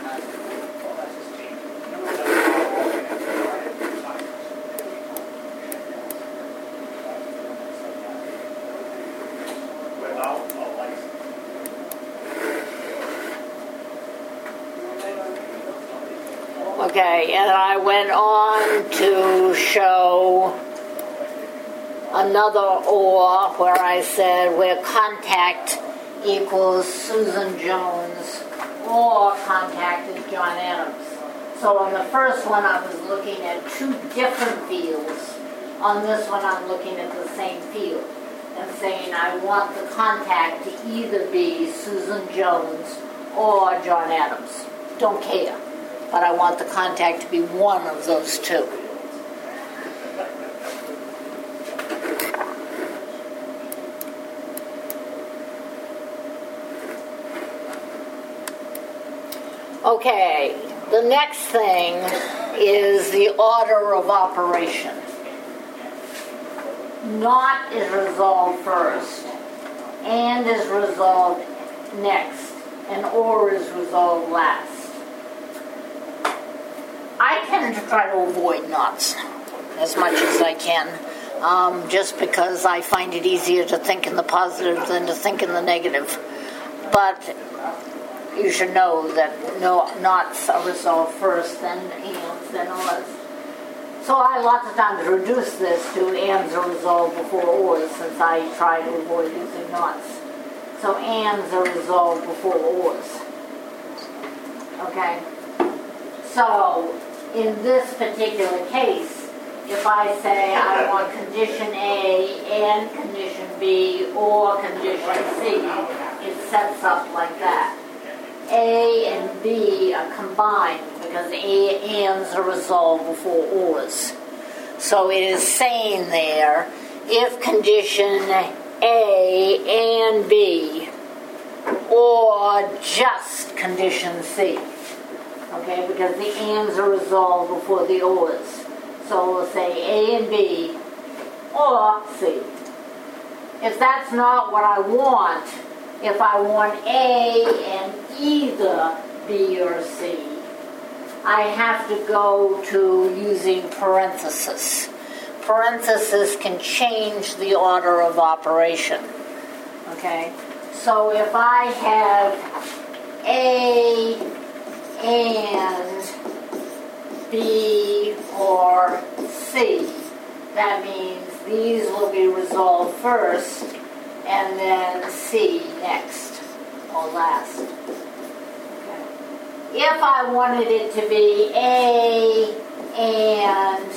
Okay, and I went on to show another or where I said where contact equals Susan Jones or contact is John Adams. So on the first one I was looking at two different fields. On this one I'm looking at the same field and saying I want the contact to either be Susan Jones or John Adams. Don't care. But I want the contact to be one of those two. Okay, the next thing is the order of operation. Not is resolved first, and is resolved next, and or is resolved last. I tend to try to avoid nots as much as I can, just because I find it easier to think in the positive than to think in the negative. But you should know that no knots are resolved first, then ands, then ors. So I lots of times reduce this to ands are resolved before ors, since I try to avoid using knots. So ands are resolved before ors. Okay? So in this particular case, if I say I want condition A and condition B or condition C, it sets up like that. A and B are combined because ands are resolved before ors. So it is saying there, if condition A and B, or just condition C. Okay, because the ands are resolved before the ors. So we'll say A and B, or C. If that's not what I want, if I want A and either B or C, I have to go to using parenthesis. Parenthesis can change the order of operation. Okay? So if I have A and B or C, that means these will be resolved first and then C next or last. Okay. If I wanted it to be A and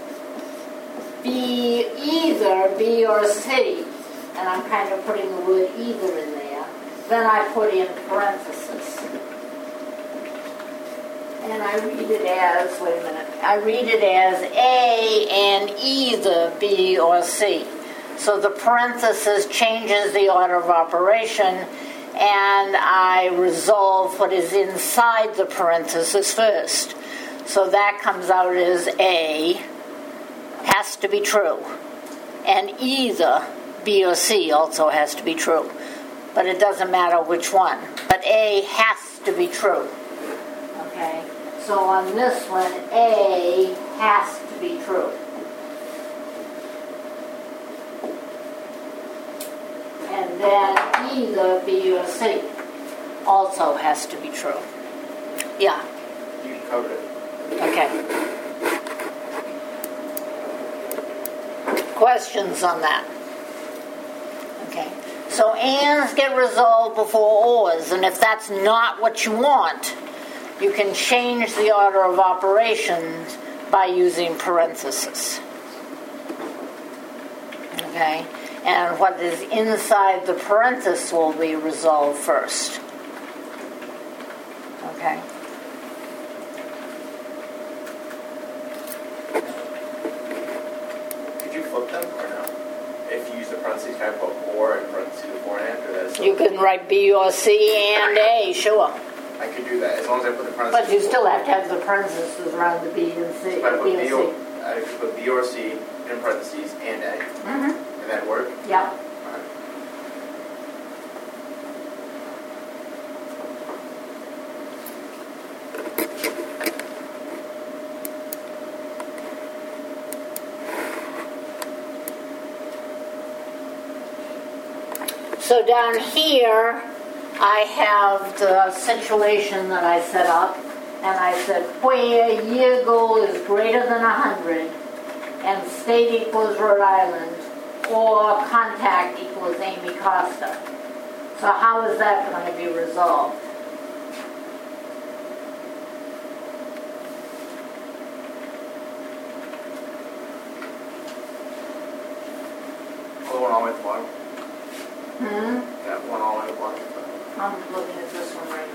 B, either B or C, and I'm kind of putting the word either in there, then I put in parentheses. And I read it as, wait a minute, I read it as A and either B or C. So the parenthesis changes the order of operation, and I resolve what is inside the parenthesis first. So that comes out as A has to be true, and either B or C also has to be true. But it doesn't matter which one. But A has to be true. Okay? So on this one, A has to be true. And then either B or C also has to be true. Yeah. You covered it. Okay. Questions on that? Okay. So ands get resolved before ors, and if that's not what you want, you can change the order of operations by using parentheses. Okay? And what is inside the parenthesis will be resolved first. Okay? Could you flip them or no? If you use the parentheses, can I put or in parentheses beforehand? Or that's You can write B or C and A, sure. I could do that as long as I put the parentheses. But you still have to have the parentheses around the B and C. So if I put B B or or, C. I could put B or C in parentheses and A. Mm-hmm. And that work? Yeah. Alright. So down here, I have the situation that I set up, and I said where year goal is greater than 100, and state equals Rhode Island, or contact equals Amy Costa. So how is that going to be resolved? The one all the way at the bottom. Hmm? That one all the way at the bottom. I'm looking at this one right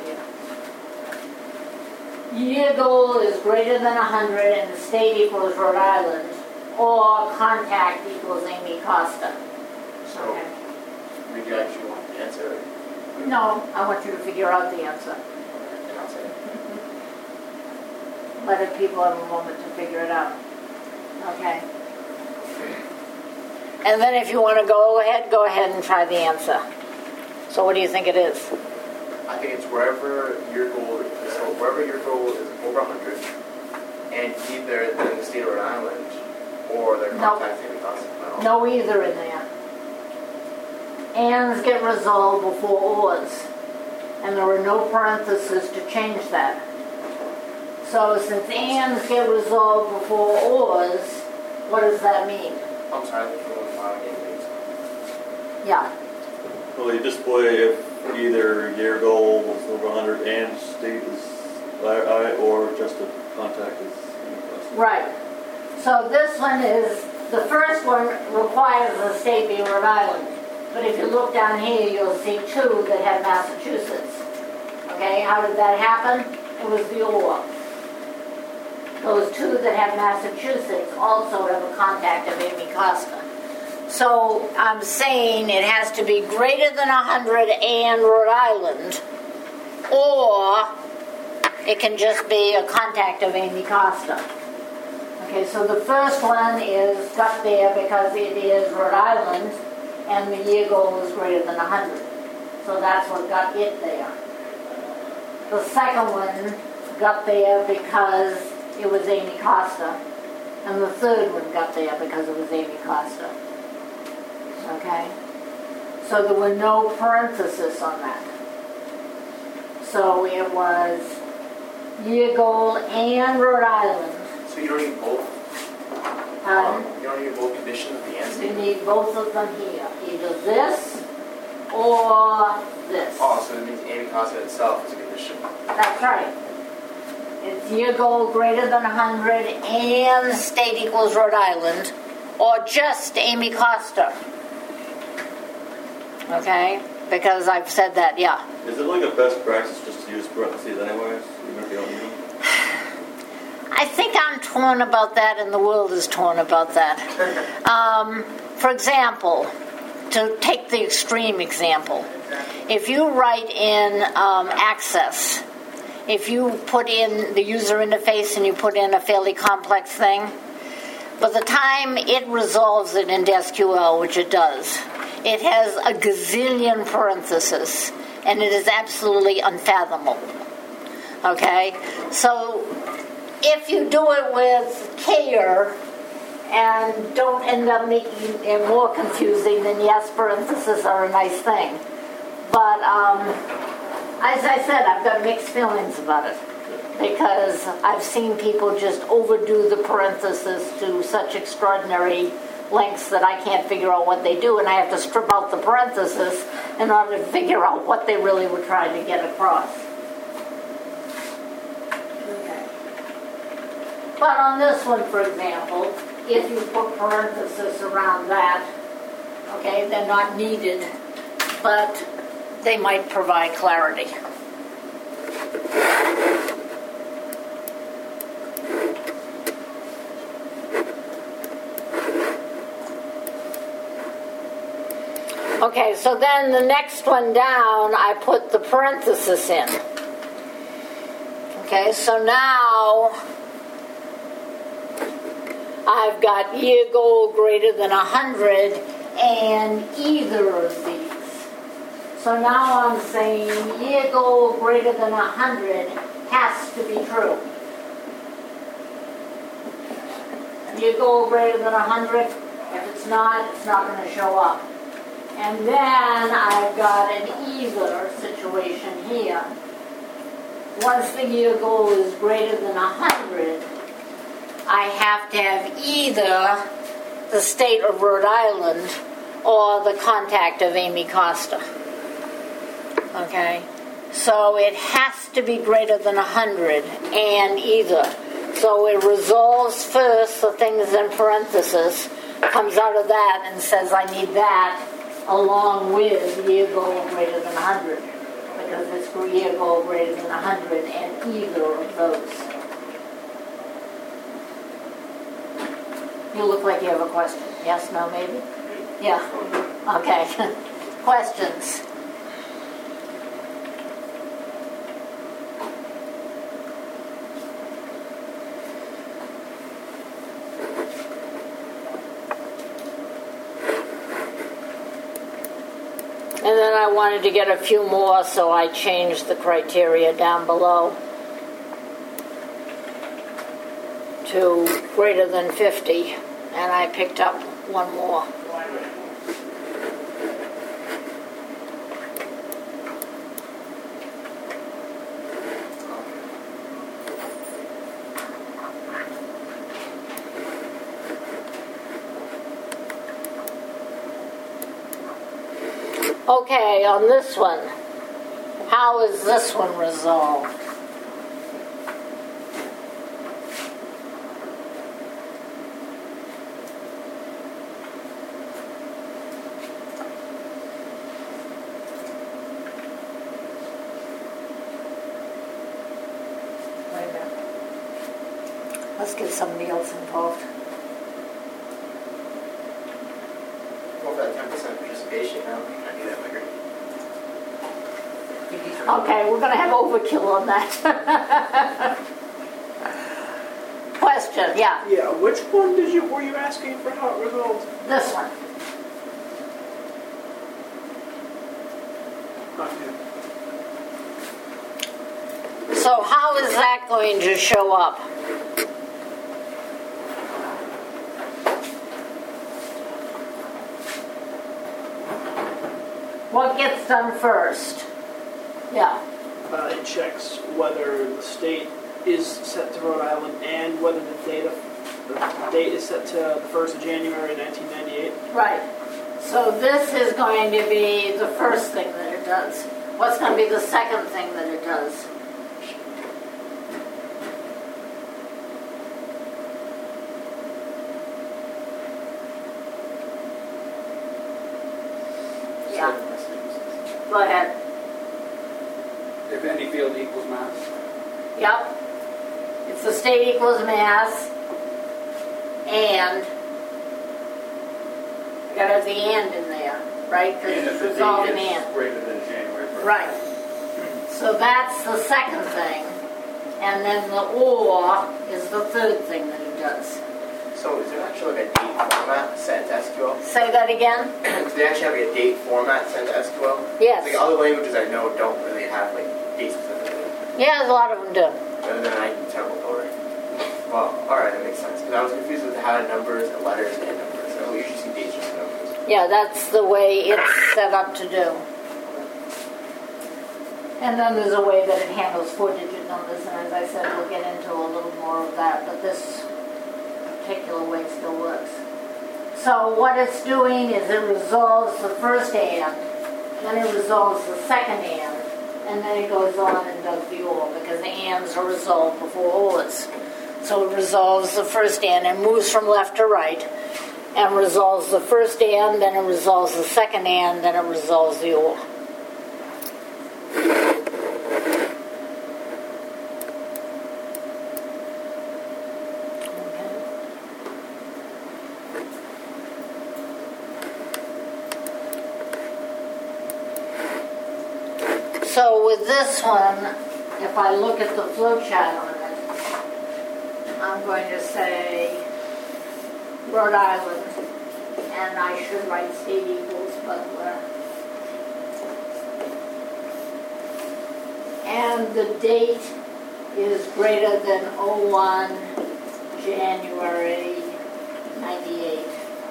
here. Year goal is greater than 100 and the state equals Rhode Island, or contact equals Amy Costa. So, Okay. do you actually want the answer? No, I want you to figure out the answer. And I'll say it. Let people have a moment to figure it out. Okay. And then if you want to go ahead and try the answer. So what do you think it is? I think it's wherever your goal is. So wherever your goal is over 100, and either in the state of Rhode Island or they're No. contacting the Costa. No either in there. Ands get resolved before ors. And there are no parentheses to change that. So since ands get resolved before ors, what does that mean? I'm sorry, I think you're going to game things. Yeah. Well, you display if either year goal was over 100 and state is I, or just a contact is Right. So this one is, the first one requires the state be Rhode Island. But if you look down here, you'll see two that have Massachusetts. Okay, Okay, how did that happen? It was the or. Those two that have Massachusetts also have a contact of Amy Costa. So I'm saying it has to be greater than 100 and Rhode Island, or it can just be a contact of Amy Costa. Okay, so the first one is got there because it is Rhode Island, and the year goal is greater than 100. So that's what got it there. The second one got there because it was Amy Costa, and the third one got there because it was Amy Costa. Okay? So there were no parentheses on that. So it was year goal and Rhode Island. So you don't need both? You don't need both conditions at the end? You need both of them here. Either this or this. Oh, so it means Amy Costa itself is a condition. That's right. It's year goal greater than 100 and state equals Rhode Island, or just Amy Costa. Okay? Because I've said that, yeah. Is it like a best practice just to use parentheses anyways, even if you don't need them? I think I'm torn about that, and the world is torn about that. For example, to take the extreme example, if you write in Access, if you put in the user interface and you put in a fairly complex thing, by the time it resolves it into SQL, which it does, it has a gazillion parentheses, and it is absolutely unfathomable. Okay? So if you do it with care and don't end up making it more confusing, then yes, parentheses are a nice thing. But as I said, I've got mixed feelings about it, because I've seen people just overdo the parentheses to such extraordinary lengths that I can't figure out what they do, and I have to strip out the parentheses in order to figure out what they really were trying to get across. Okay. But on this one, for example, if you put parentheses around that, okay, they're not needed, but they might provide clarity. Okay, so then the next one down, I put the parenthesis in. Okay, so now I've got year goal greater than 100 and either of these. So now I'm saying year goal greater than 100 has to be true. Year goal greater than 100, if it's not going to show up. And then I've got an either situation here. Once the year goal is greater than 100, I have to have either the state of Rhode Island or the contact of Amy Costa. Okay? So it has to be greater than 100 and either. So it resolves first the things in parentheses, comes out of that and says I need that, along with year goal greater than 100, because it's year goal greater than 100 and either of those. You look like you have a question. Yes, no, maybe? Yeah. Okay. Questions? And then I wanted to get a few more, so I changed the criteria down below to greater than 50, and I picked up one more. Okay, on this one, how is this one resolved? Let's get somebody else involved. Well, for that 10% participation, I don't think I do that, Mike. Okay, we're gonna have overkill on that. Question, yeah, Yeah, which one were you asking for how it resolved? this one. Okay. So how is that going to show up? What gets done first? Yeah, It checks whether the state is set to Rhode Island and whether the date is set to the 1st of January 1998. right. So this is going to be the first thing that it does. What's going to be the second thing that it does? Yeah, go ahead. If any field equals mass. Yep. If the state equals mass, and you gotta have the and in there, right? Because And if it's the resolving date and. is greater than January 1st. Right. So that's the second thing. And then the or is the third thing that it does. So is there actually like a date format set to SQL? Say that again? Do they actually have like a date format set to SQL? Yes. Like other languages I know don't really have like date specificity. Yeah, a lot of them do. Other than I'm terrible coder. Well, alright, that makes sense. Because I was confused with how numbers and letters and numbers. So we usually see dates just numbers. Yeah, that's the way it's set up to do. And then there's a way that it handles 4-digit numbers, and as I said, we'll get into a little more of that, but this particular way still works. So what it's doing is it resolves the first and, then it resolves the second and then it goes on and does the or, because the ands are resolved before ors. So it resolves the first and moves from left to right, and resolves the first and, then it resolves the second and, then it resolves the or. So with this one, if I look at the flow chart on it, I'm going to say Rhode Island, and I should write state equals, but and the date is greater than 01 January 98.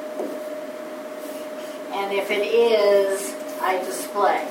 And if it is, I display.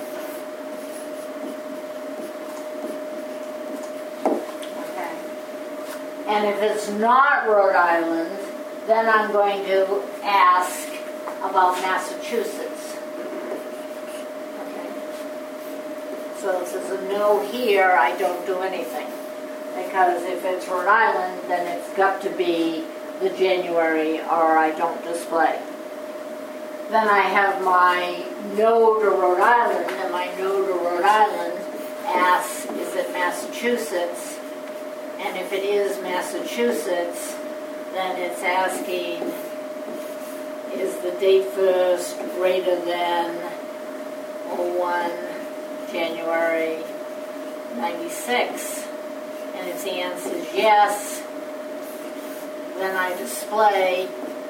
And if it's not Rhode Island, then I'm going to ask about Massachusetts. Okay. So if there's a no here, I don't do anything. Because if it's Rhode Island, then it's got to be the January or I don't display. Then I have my no to Rhode Island, and my no to Rhode Island asks, is it Massachusetts? And if it is Massachusetts, then it's asking, is the date first greater than 01 January 96? And if the answer is yes, then I display.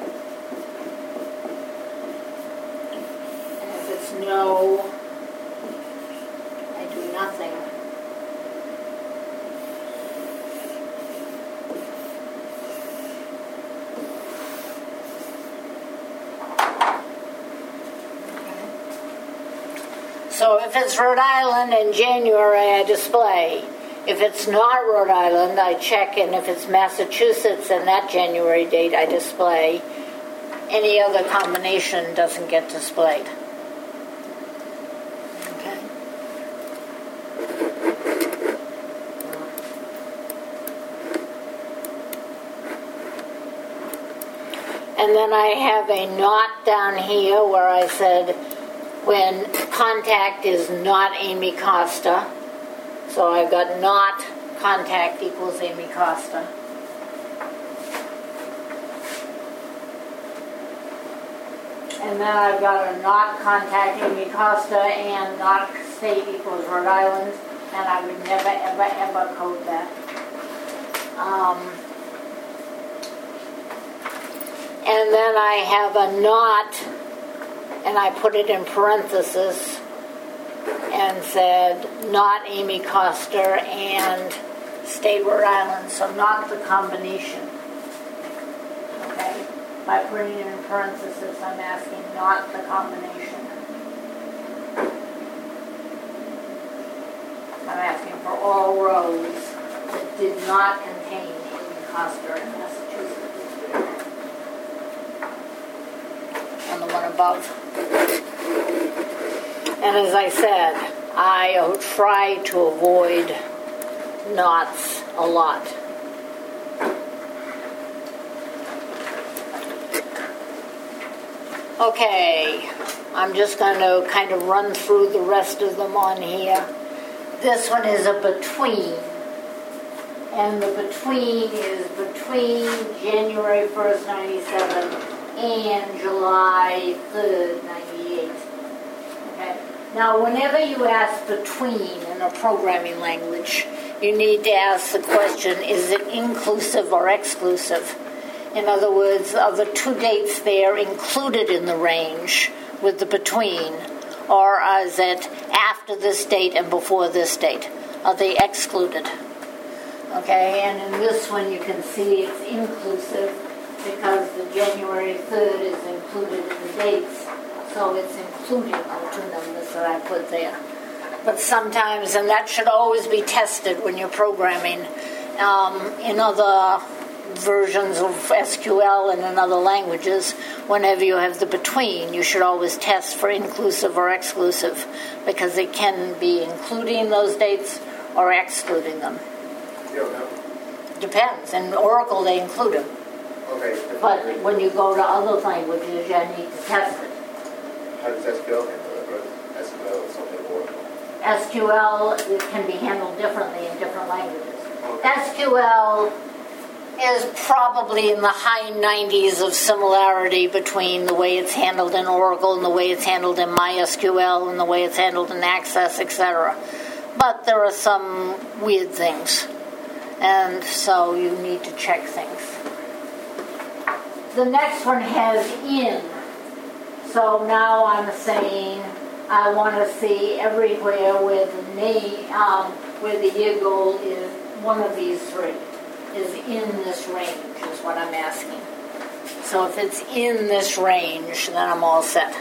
And if it's no, I do nothing. So if it's Rhode Island in January, I display. If it's not Rhode Island, I check, and if it's Massachusetts and that January date, I display. Any other combination doesn't get displayed. Okay. And then I have a not down here where I said, when contact is not Amy Costa. So I've got not contact equals Amy Costa. And then I've got a not contact Amy Costa and not state equals Rhode Island, and I would never, ever, ever code that. And then I have a not, and I put it in parentheses and said not Amy Costa and state Rhode Island, so not the combination. Okay? By putting it in parentheses, I'm asking not the combination. I'm asking for all rows that did not contain Amy Costa in Massachusetts. And the one above. And as I said, I try to avoid knots a lot. Okay, I'm just going to kind of run through the rest of them on here. This one is a between. And the between is between January 1st, 97 and July 3rd, 98. Okay. Now, whenever you ask between in a programming language, you need to ask the question, is it inclusive or exclusive? In other words, are the two dates there included in the range with the between? Or is it after this date and before this date? Are they excluded? Okay, and in this one you can see it's inclusive because the January 3rd is included in the dates. So it's including the two numbers that I put there. But sometimes, and that should always be tested when you're programming, in other versions of SQL and in other languages, whenever you have the between, you should always test for inclusive or exclusive, because it can be including those dates or excluding them. You don't know. Depends. In Oracle, they include them. Okay. But when you go to other languages, you need to test it. How does SQL handle it? Or SQL is something Oracle? SQL, it can be handled differently in different languages. Okay. SQL is probably in the high 90s of similarity between the way it's handled in Oracle and the way it's handled in MySQL and the way it's handled in Access, etc. But there are some weird things, and so you need to check things. The next one has in. So now I'm saying I want to see everywhere where the name, where the year goal is one of these three, is in this range, is what I'm asking. So if it's in this range, then I'm all set.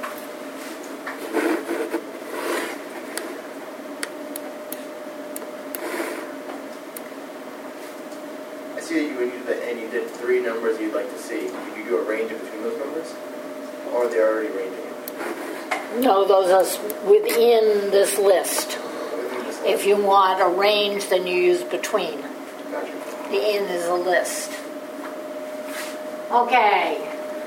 I see that you did three numbers you'd like to see. Did you do a range in between those numbers? Or are they already ranging? No, those are within this list. Within this If you want a range, then you use between. Gotcha. The in is a list. Okay.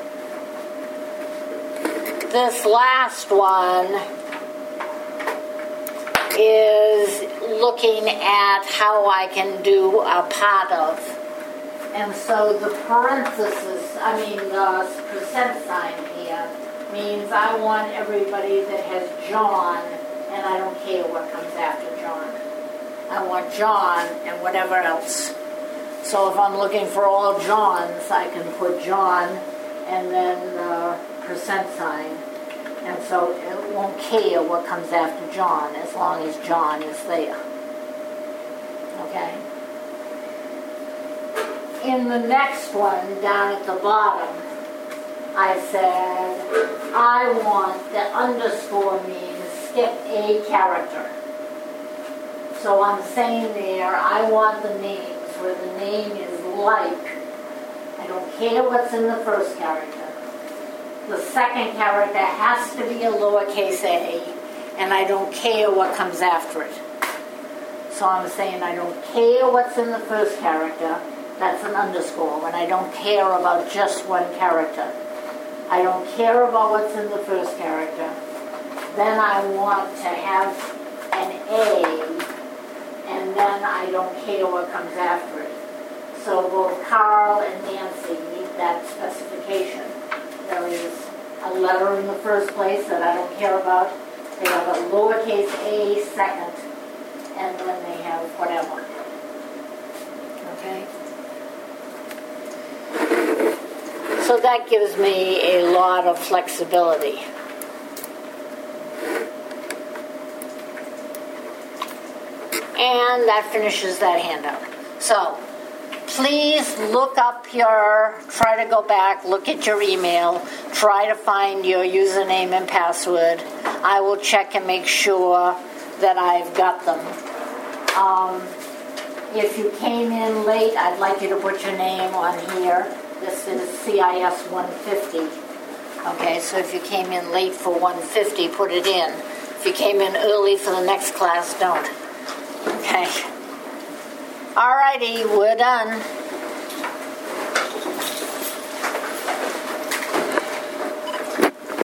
This last one is looking at how I can do a part of. And so the parenthesis, the percent sign here means I want everybody that has John, and I don't care what comes after John. I want John and whatever else. So if I'm looking for all Johns, I can put John and then the percent sign. And so it won't care what comes after John as long as John is there. Okay? In the next one, down at the bottom, I said, I want the underscore means skip a character. So I'm saying there, I want the names where the name is like. I don't care what's in the first character. The second character has to be a lowercase a, and I don't care what comes after it. So I'm saying I don't care what's in the first character. That's an underscore, and I don't care about just one character. I don't care about what's in the first character. Then I want to have an A, and then I don't care what comes after it. So both Carl and Nancy meet that specification. There is a letter in the first place that I don't care about. They have a lowercase a second, and then they have whatever. Okay? So that gives me a lot of flexibility. And that finishes that handout. So, please look up try to go back, look at your email, try to find your username and password. I will check and make sure that I've got them. If you came in late, I'd like you to put your name on here. This is CIS 150. Okay, so if you came in late for 150, put it in. If you came in early for the next class, don't. Okay. Alrighty, we're done.